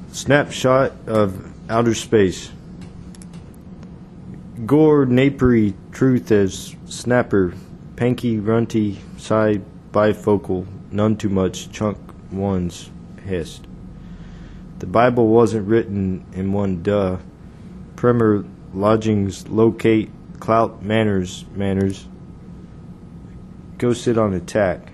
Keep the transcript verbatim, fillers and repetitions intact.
Snapshot of outer space. Gore napery truth as snapper, panky runty side bifocal, none too much chunk ones hest. The Bible wasn't written in one duh. Primer lodgings locate clout manners manners. Go sit on a tack.